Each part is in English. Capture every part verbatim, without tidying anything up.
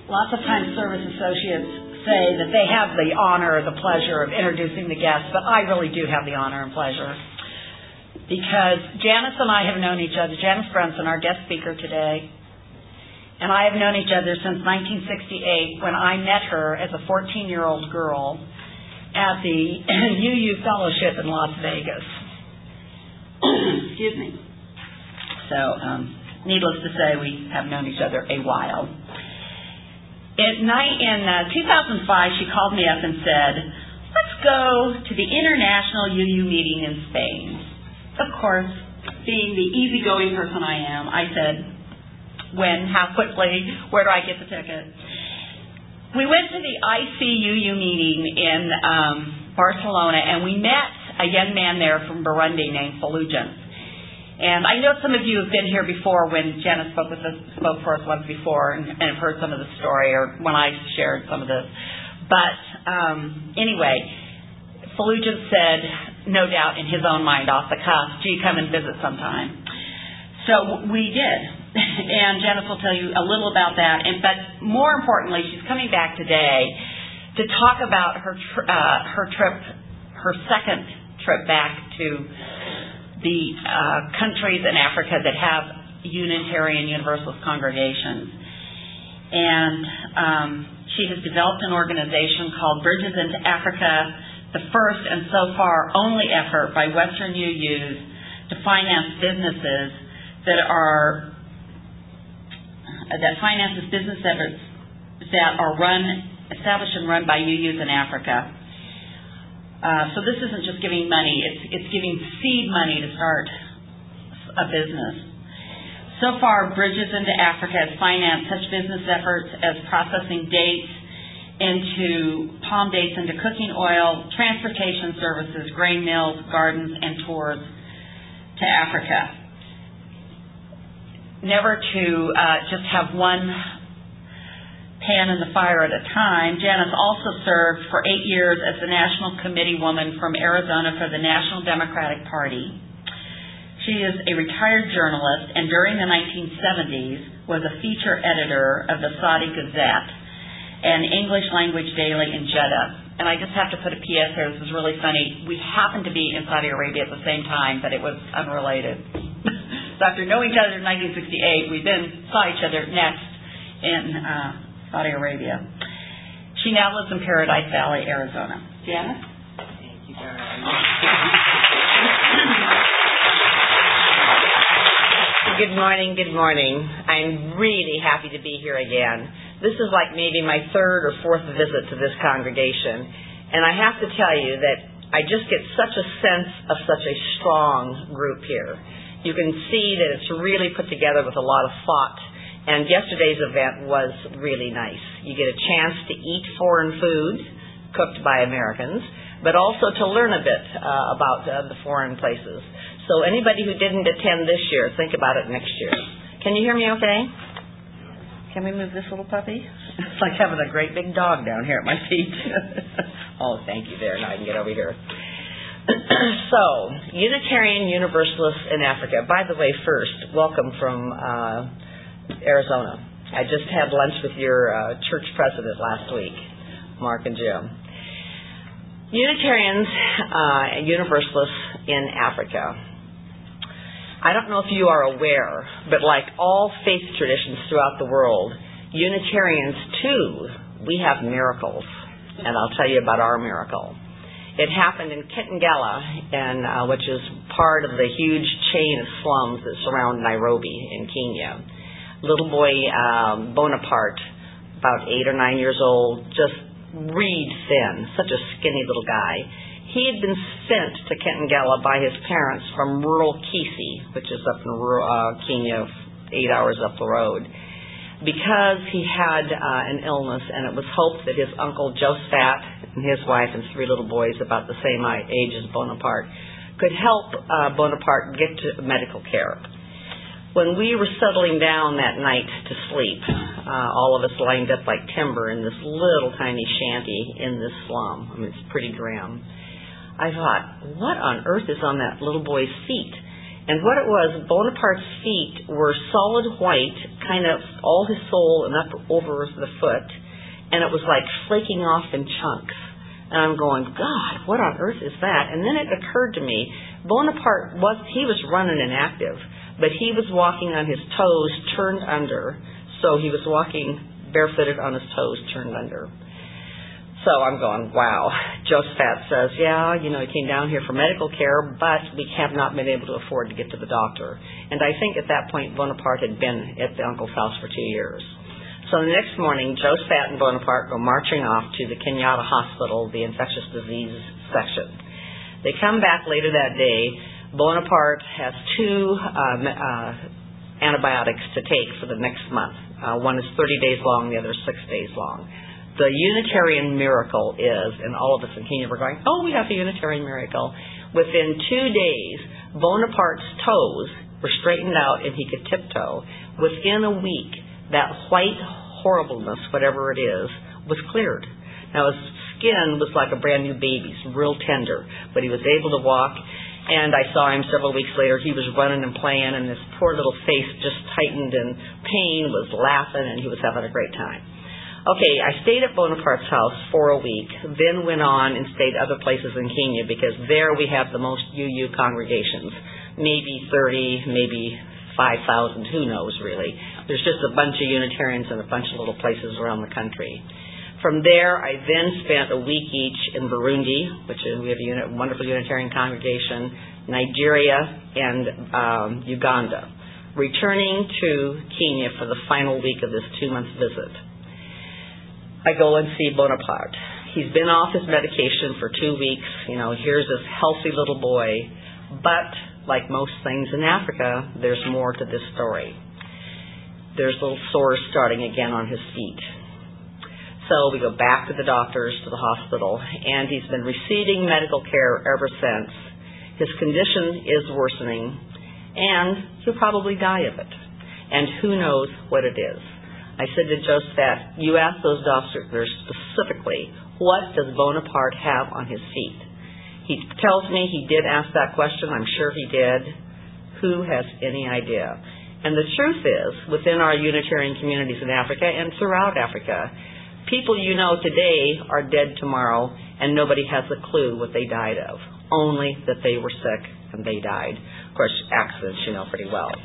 Lots of times service associates say that they have the honor or the pleasure of introducing the guests, but I really do have the honor and pleasure because Janice and I have known each other. Janice Brunson, our guest speaker today, and I have known each other since nineteen sixty-eight when I met her as a fourteen-year-old girl at the U U Fellowship in Las Vegas. Excuse me. So, um, needless to say, we have known each other a while. At night in uh, two thousand five, she called me up and said, let's go to the International U U meeting in Spain. Of course, being the easygoing person I am, I said, when, how quickly, where do I get the ticket? We went to the I C U U meeting in um, Barcelona, and we met a young man there from Burundi named Fulgence. And I know some of you have been here before when Janice spoke with us, spoke for us once before, and, and have heard some of the story, or when I shared some of this. But um, anyway, Fulgence said, no doubt in his own mind, off the cuff, gee, come and visit sometime. So we did. And Janice will tell you a little about that. And but more importantly, she's coming back today to talk about her tr- uh, her trip, her second trip back to the uh, countries in Africa that have Unitarian Universalist congregations. And um, she has developed an organization called Bridges into Africa, the first and so far only effort by Western U Us to finance businesses that are that finances business efforts that are run, established and run by U Us in Africa. Uh, so this isn't just giving money, it's, it's giving seed money to start a business. So far, Bridges into Africa has financed such business efforts as processing dates into palm dates into cooking oil, transportation services, grain mills, gardens, and tours to Africa. Never to uh, just have one pan in the fire at a time, Janice also served for eight years as the National Committee woman from Arizona for the National Democratic Party. She is a retired journalist and during the nineteen seventies was a feature editor of the Saudi Gazette, an English language daily in Jeddah. And I just have to put a P S here, this is really funny. We happened to be in Saudi Arabia at the same time, but it was unrelated. So after knowing each other in nineteen sixty-eight, we then saw each other next in uh, Saudi Arabia. She now lives in Paradise Valley, Arizona. Janice? Thank you very much. Good morning, good morning. I'm really happy to be here again. This is like maybe my third or fourth visit to this congregation, and I have to tell you that I just get such a sense of such a strong group here. You can see that it's really put together with a lot of thought. And yesterday's event was really nice. You get a chance to eat foreign food cooked by Americans, but also to learn a bit uh, about uh, the foreign places. So anybody who didn't attend this year, think about it next year. Can you hear me okay? Can we move this little puppy? It's like having a great big dog down here at my feet. Oh, thank you there. Now I can get over here. So, Unitarian Universalists in Africa. By the way, first, welcome from Uh, Arizona. I just had lunch with your uh, church president last week, Mark and Jim. Unitarians uh, and Universalists in Africa. I don't know if you are aware, but like all faith traditions throughout the world, Unitarians too, we have miracles. And I'll tell you about our miracle. It happened in Kitengela, and, uh, which is part of the huge chain of slums that surround Nairobi in Kenya. Little boy um, Bonaparte, about eight or nine years old, just reed thin, such a skinny little guy. He had been sent to Kitengela by his parents from rural Kisi, which is up in rural, uh, Kenya, eight hours up the road, because he had uh, an illness, and it was hoped that his uncle Josephat and his wife and three little boys about the same age as Bonaparte could help uh, Bonaparte get to medical care. When we were settling down that night to sleep, uh, all of us lined up like timber in this little tiny shanty in this slum. I mean, it's pretty grim. I thought, what on earth is on that little boy's feet? And what it was, Bonaparte's feet were solid white, kind of all his sole and up over the foot, and it was like flaking off in chunks. And I'm going, God, what on earth is that? And then it occurred to me, Bonaparte was, he was running and active, but he was walking on his toes turned under, so he was walking barefooted on his toes turned under. So I'm going, wow. Josaphat says, yeah, you know, he came down here for medical care, but we have not been able to afford to get to the doctor. And I think at that point, Bonaparte had been at the uncle's house for two years. So the next morning, Josaphat and Bonaparte go marching off to the Kenyatta Hospital, the infectious disease section. They come back later that day. Bonaparte has two um, uh, antibiotics to take for the next month. Uh, one is thirty days long, the other is six days long. The Unitarian miracle is, and all of us in Kenya were going, oh, we have the Unitarian miracle. Within two days, Bonaparte's toes were straightened out and he could tiptoe. Within a week, that white horribleness, whatever it is, was cleared. Now, his skin was like a brand new baby's, real tender, but he was able to walk. And I saw him several weeks later. He was running and playing, and his poor little face just tightened, and pain was laughing, and he was having a great time. Okay, I stayed at Bonaparte's house for a week, then went on and stayed other places in Kenya because there we have the most U U congregations, maybe thirty, maybe five thousand, who knows really. There's just a bunch of Unitarians in a bunch of little places around the country. From there, I then spent a week each in Burundi, which is, we have a unit, wonderful Unitarian congregation, Nigeria, and um, Uganda, returning to Kenya for the final week of this two-month visit. I go and see Bonaparte. He's been off his medication for two weeks. You know, here's this healthy little boy. But, like most things in Africa, there's more to this story. There's little sores starting again on his feet. So we go back to the doctors, to the hospital, and he's been receiving medical care ever since. His condition is worsening, and he'll probably die of it. And who knows what it is. I said to Josaphat, you ask those doctors specifically, what does Bonaparte have on his feet? He tells me he did ask that question. I'm sure he did. Who has any idea? And the truth is, within our Unitarian communities in Africa and throughout Africa, people you know today are dead tomorrow, and nobody has a clue what they died of. Only that they were sick and they died. Of course, accidents you know pretty well.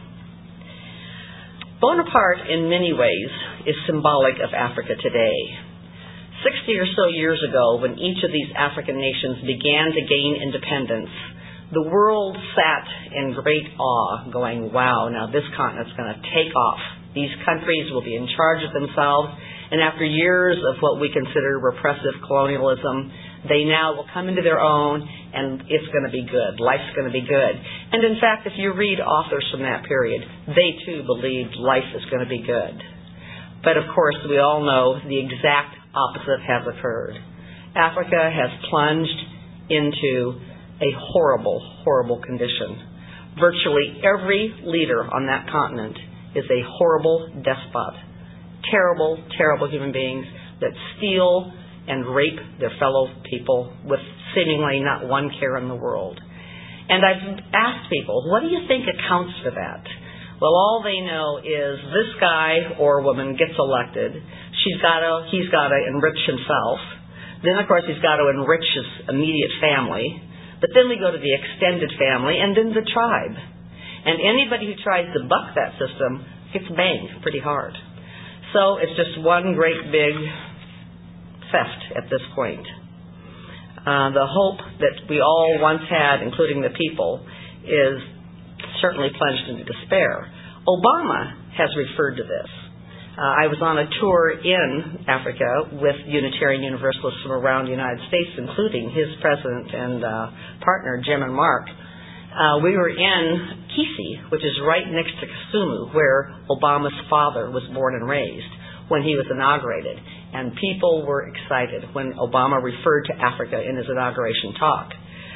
Bonaparte, in many ways, is symbolic of Africa today. Sixty or so years ago, when each of these African nations began to gain independence, the world sat in great awe, going, wow, now this continent's going to take off. These countries will be in charge of themselves, and after years of what we consider repressive colonialism, they now will come into their own, and it's going to be good. Life's going to be good. And in fact, if you read authors from that period, they too believed life is going to be good. But of course, we all know the exact opposite has occurred. Africa has plunged into a horrible, horrible condition. Virtually every leader on that continent is a horrible despot. Terrible, terrible human beings that steal and rape their fellow people with seemingly not one care in the world. And I've asked people, what do you think accounts for that? Well, all they know is this guy or woman gets elected. She's got to, he's got to enrich himself. Then, of course, he's got to enrich his immediate family. But then we go to the extended family and then the tribe. And anybody who tries to buck that system gets banged pretty hard. So it's just one great big theft at this point. Uh, the hope that we all once had, including the people, is certainly plunged into despair. Obama has referred to this. Uh, I was on a tour in Africa with Unitarian Universalists from around the United States, including his president and uh, partner, Jim and Mark. Uh, we were in Kisi, which is right next to Kisumu, where Obama's father was born and raised when he was inaugurated. And people were excited when Obama referred to Africa in his inauguration talk.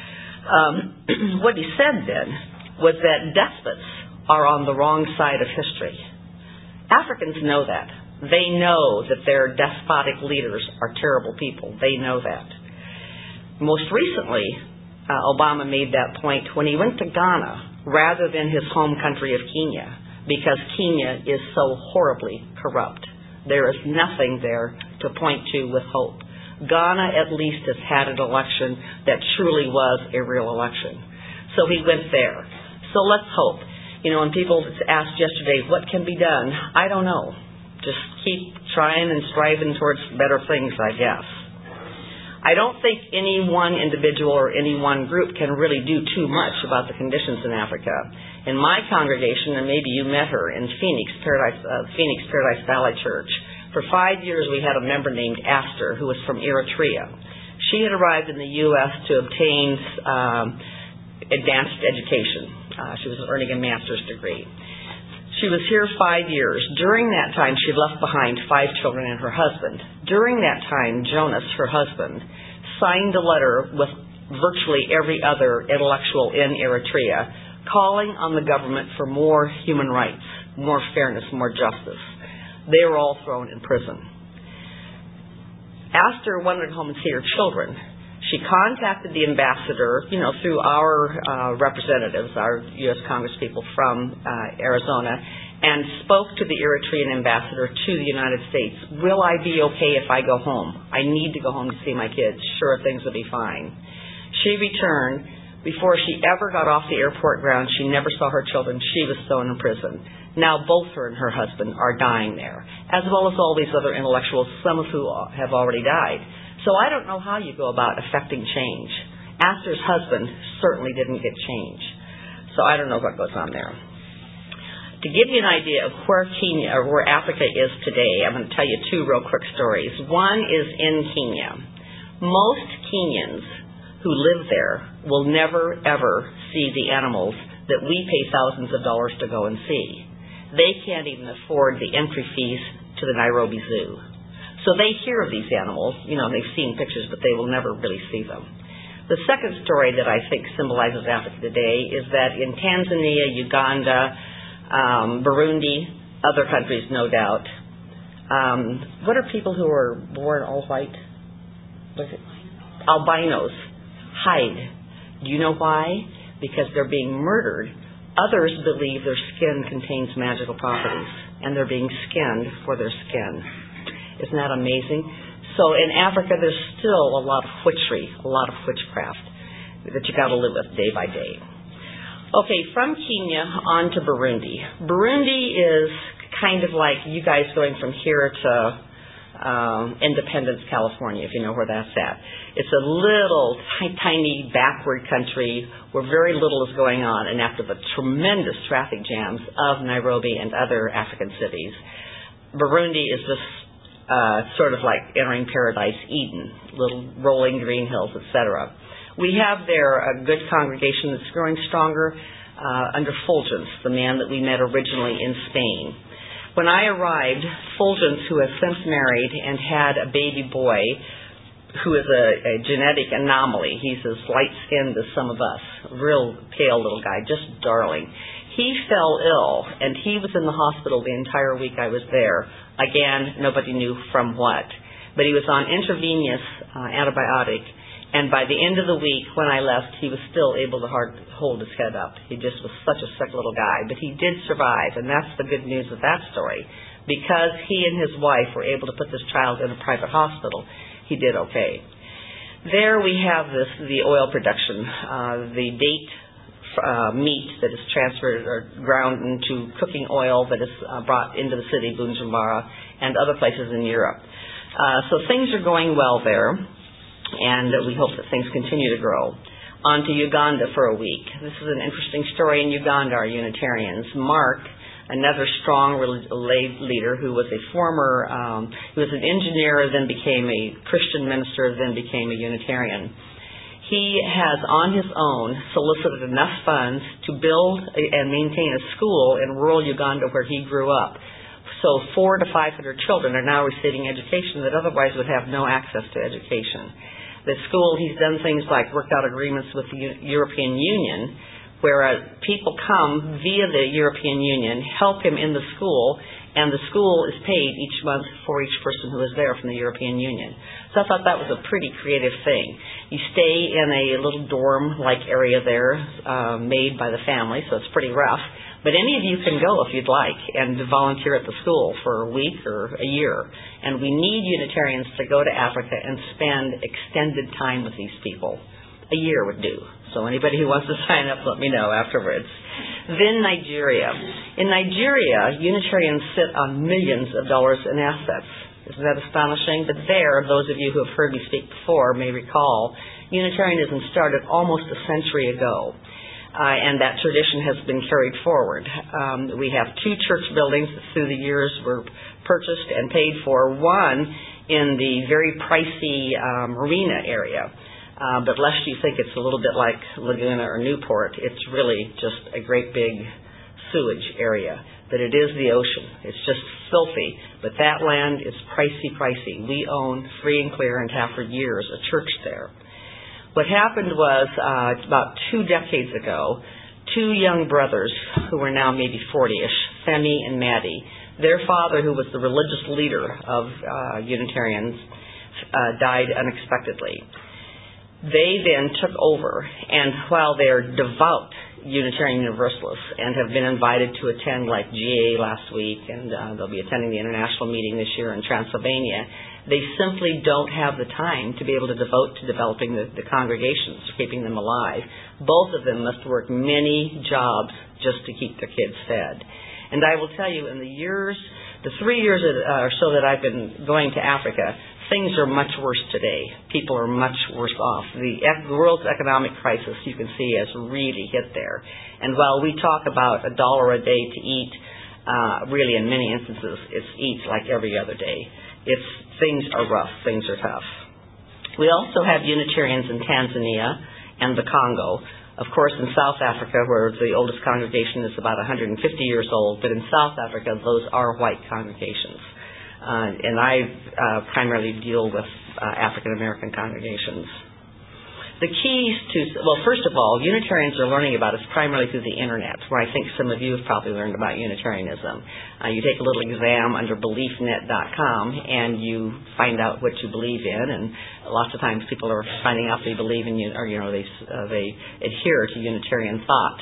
Um, what he said then was that despots are on the wrong side of history. Africans know that. They know that their despotic leaders are terrible people. They know that. Most recently, uh, Obama made that point when he went to Ghana rather than his home country of Kenya, because Kenya is so horribly corrupt. There is nothing there to point to with hope. Ghana at least has had an election that truly was a real election. So he went there. So let's hope. You know, when people asked yesterday, what can be done? I don't know. Just keep trying and striving towards better things, I guess. I don't think any one individual or any one group can really do too much about the conditions in Africa. In my congregation, and maybe you met her in Phoenix, Paradise, uh, Phoenix Paradise Valley Church, for five years we had a member named Aster who was from Eritrea. She had arrived in the U S to obtain um, advanced education. Uh, she was earning a master's degree. She was here five years. During that time, she left behind five children and her husband. During that time, Jonas, her husband, signed a letter with virtually every other intellectual in Eritrea calling on the government for more human rights, more fairness, more justice. They were all thrown in prison. Aster wanted to go home and see her children. She contacted the ambassador, you know, through our uh, representatives, our U S congresspeople from uh, Arizona, and spoke to the Eritrean ambassador to the United States. Will I be okay if I go home? I need to go home to see my kids. Sure, things will be fine. She returned. Before she ever got off the airport grounds, she never saw her children. She was thrown in prison. Now both her and her husband are dying there, as well as all these other intellectuals, some of who have already died. So I don't know how you go about affecting change. Aster's husband certainly didn't get change. So I don't know what goes on there. To give you an idea of where Kenya or where Africa is today, I'm going to tell you two real quick stories. One is in Kenya. Most Kenyans who live there will never, ever see the animals that we pay thousands of dollars to go and see. They can't even afford the entry fees to the Nairobi Zoo. So they hear of these animals, you know, they've seen pictures, but they will never really see them. The second story that I think symbolizes Africa today is that in Tanzania, Uganda, um, Burundi, other countries, no doubt, um, what are people who are born all white? What is it? Albinos hide. Do you know why? Because they're being murdered. Others believe their skin contains magical properties, and they're being skinned for their skin. Isn't that amazing? So in Africa, there's still a lot of witchery, a lot of witchcraft that you got to live with day by day. Okay, from Kenya on to Burundi. Burundi is kind of like you guys going from here to um, Independence, California, if you know where that's at. It's a little tiny, tiny backward country where very little is going on, and after the tremendous traffic jams of Nairobi and other African cities, Burundi is just Uh, sort of like entering paradise Eden, little rolling green hills, et cetera. We have there a good congregation that's growing stronger uh, under Fulgence, the man that we met originally in Spain. When I arrived, Fulgence, who has since married and had a baby boy who is a, a genetic anomaly, he's as light-skinned as some of us, a real pale little guy, just darling. He fell ill, and he was in the hospital the entire week I was there. Again, nobody knew from what. But he was on intravenous uh, antibiotic, and by the end of the week, when I left, he was still able to hard, hold his head up. He just was such a sick little guy. But he did survive, and that's the good news of that story. Because he and his wife were able to put this child in a private hospital, he did okay. There we have this the oil production, uh, the date Uh, meat that is transferred or ground into cooking oil that is uh, brought into the city, Bujumbura, and other places in Europe. Uh, so things are going well there, and uh, we hope that things continue to grow. On to Uganda for a week. This is an interesting story in Uganda, our Unitarians. Mark, another strong lay leader who was a former, um, he was an engineer, then became a Christian minister, then became a Unitarian. He has, on his own, solicited enough funds to build and maintain a school in rural Uganda where he grew up. So four to five hundred children are now receiving education that otherwise would have no access to education. The school, he's done things like worked out agreements with the European Union where uh, people come via the European Union, help him in the school, and the school is paid each month for each person who is there from the European Union. So I thought that was a pretty creative thing. You stay in a little dorm-like area there, uh, made by the family, so it's pretty rough. But any of you can go if you'd like and volunteer at the school for a week or a year. And we need Unitarians to go to Africa and spend extended time with these people. A year would do. So anybody who wants to sign up, let me know afterwards. Then Nigeria. In Nigeria, Unitarians sit on millions of dollars in assets. Isn't that astonishing? But there, those of you who have heard me speak before may recall, Unitarianism started almost a century ago. Uh, and that tradition has been carried forward. Um, we have two church buildings that through the years were purchased and paid for. One in the very pricey uh, marina area. Uh, but lest you think it's a little bit like Laguna or Newport, it's really just a great big sewage area. But it is the ocean. It's just filthy. But that land is pricey, pricey. We own free and clear and have for years a church there. What happened was, uh, about two decades ago, two young brothers who were now maybe forty-ish, Femi and Maddie, their father, who was the religious leader of uh, Unitarians, uh, died unexpectedly. They then took over, and while they're devout Unitarian Universalists and have been invited to attend like G A last week, and uh, they'll be attending the international meeting this year in Transylvania, they simply don't have the time to be able to devote to developing the, the congregations, keeping them alive. Both of them must work many jobs just to keep their kids fed. And I will tell you, in the years, the three years or so that I've been going to Africa, things are much worse today. People are much worse off. The, the world's economic crisis, you can see, has really hit there. And while we talk about a dollar a day to eat, uh, really in many instances, it's eat like every other day. It's, things are rough, things are tough. We also have Unitarians in Tanzania and the Congo. Of course, in South Africa, where the oldest congregation is about one hundred fifty years old, but in South Africa, those are white congregations. Uh, and I uh, primarily deal with uh, African American congregations. The keys to, well, first of all, Unitarians are learning about us primarily through the Internet, where I think some of you have probably learned about Unitarianism. Uh, you take a little exam under belief net dot com, and you find out what you believe in, and lots of times people are finding out they believe in, or, you know, they, uh, they adhere to Unitarian thought.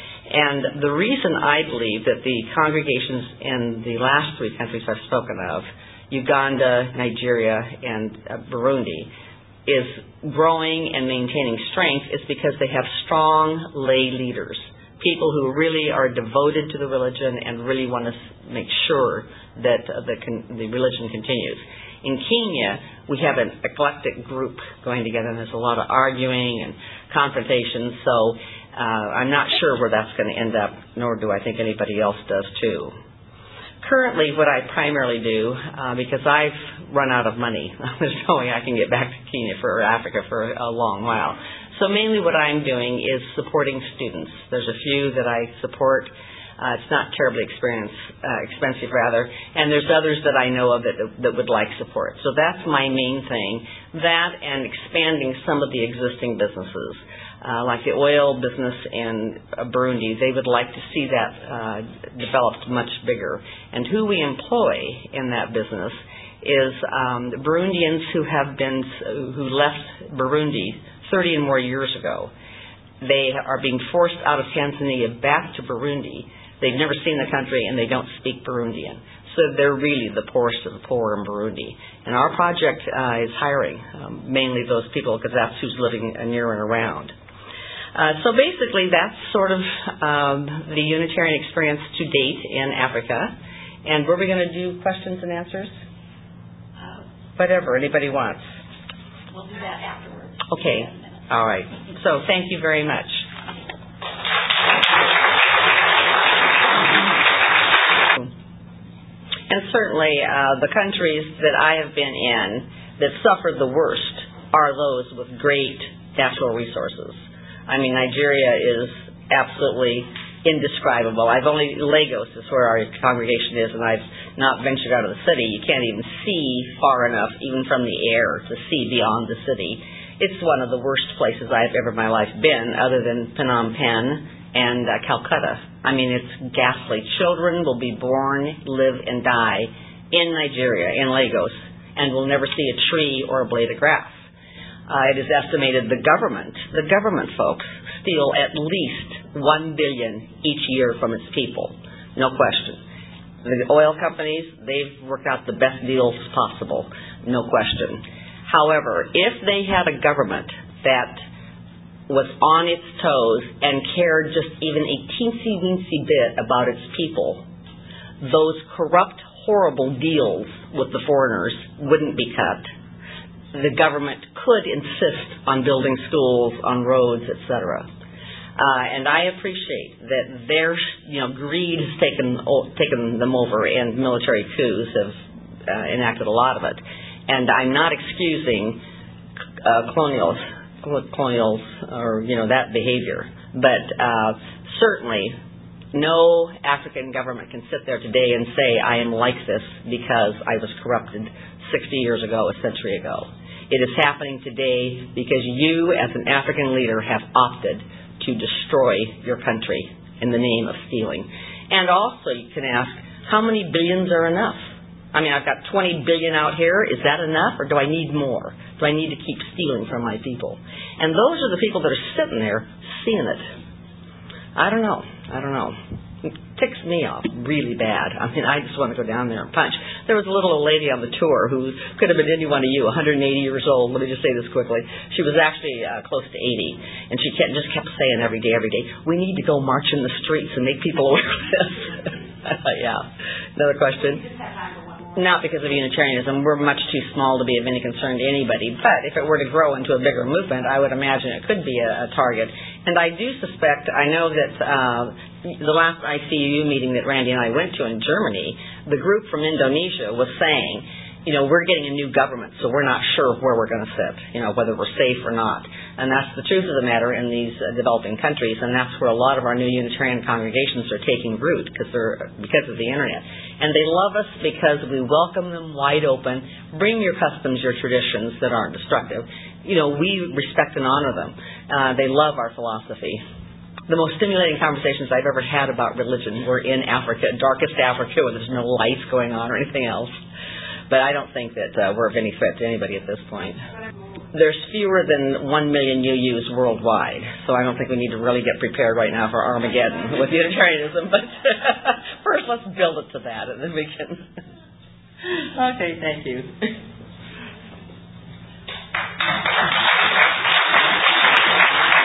And the reason I believe that the congregations in the last three countries I've spoken of, Uganda, Nigeria, and uh, Burundi, is growing and maintaining strength is because they have strong lay leaders, people who really are devoted to the religion and really want to make sure that uh, the, con- the religion continues. In Kenya, we have an eclectic group going together, and there's a lot of arguing and confrontation, so uh, I'm not sure where that's going to end up, nor do I think anybody else does too. Currently, what I primarily do, uh, because I've run out of money, there's no way I can get back to Kenya for Africa for a long while. So mainly what I'm doing is supporting students. There's a few that I support. Uh, it's not terribly experience, uh, expensive, rather, and there's others that I know of that, that would like support. So that's my main thing, that and expanding some of the existing businesses. Uh, like the oil business in uh, Burundi, they would like to see that uh, developed much bigger. And who we employ in that business is um, Burundians who have been who left Burundi thirty and more years ago. They are being forced out of Tanzania back to Burundi. They've never seen the country and they don't speak Burundian. So they're really the poorest of the poor in Burundi. And our project uh, is hiring um, mainly those people because that's who's living near and around. Uh, so basically, that's sort of um, the Unitarian experience to date in Africa. And were we going to do questions and answers? Uh, Whatever anybody wants. We'll do that afterwards. Okay. All right. So thank you very much. And certainly, uh, the countries that I have been in that suffered the worst are those with great natural resources. I mean, Nigeria is absolutely indescribable. I've only, Lagos is where our congregation is, and I've not ventured out of the city. You can't even see far enough, even from the air, to see beyond the city. It's one of the worst places I've ever in my life been, other than Phnom Penh and uh, Calcutta. I mean, it's ghastly. Children will be born, live, and die in Nigeria, in Lagos, and will never see a tree or a blade of grass. Uh, it is estimated the government, the government folks, steal at least one billion dollars each year from its people. No question. The oil companies, they've worked out the best deals possible. No question. However, if they had a government that was on its toes and cared just even a teensy-weensy bit about its people, those corrupt, horrible deals with the foreigners wouldn't be cut. The government could insist on building schools, on roads, et cetera. Uh, and I appreciate that their, you know, greed has taken taken them over, and military coups have uh, enacted a lot of it. And I'm not excusing uh, colonials, colonials, or you know that behavior, but uh, certainly no African government can sit there today and say I am like this because I was corrupted sixty years ago, a century ago. It is happening today because you, as an African leader, have opted to destroy your country in the name of stealing. And also, you can ask, how many billions are enough? I mean, I've got twenty billion out here. Is that enough, or do I need more? Do I need to keep stealing from my people? And those are the people that are sitting there seeing it. I don't know. I don't know. It ticks me off really bad. I mean, I just want to go down there and punch. There was a little old lady on the tour who could have been any one of you, one hundred eighty years old. Let me just say this quickly. She was actually uh, close to eighty, and she kept, just kept saying every day, every day, we need to go march in the streets and make people aware of this. Yeah. Another question? Not because of Unitarianism. We're much too small to be of any concern to anybody. But if it were to grow into a bigger movement, I would imagine it could be a, a target. And I do suspect, I know that uh, the last I C U meeting that Randy and I went to in Germany, the group from Indonesia was saying, you know, we're getting a new government, so we're not sure where we're going to sit, you know, whether we're safe or not. And that's the truth of the matter in these uh, developing countries, and that's where a lot of our new Unitarian congregations are taking root because they're because of the Internet. And they love us because we welcome them wide open. Bring your customs, your traditions that aren't destructive. You know, we respect and honor them. Uh, they love our philosophy. The most stimulating conversations I've ever had about religion were in Africa, darkest Africa, where there's no lights going on or anything else. But I don't think that uh, we're of any threat to anybody at this point. There's fewer than one million U Us worldwide, so I don't think we need to really get prepared right now for Armageddon with Unitarianism. But first, let's build it to that, and then we can. Okay, thank you.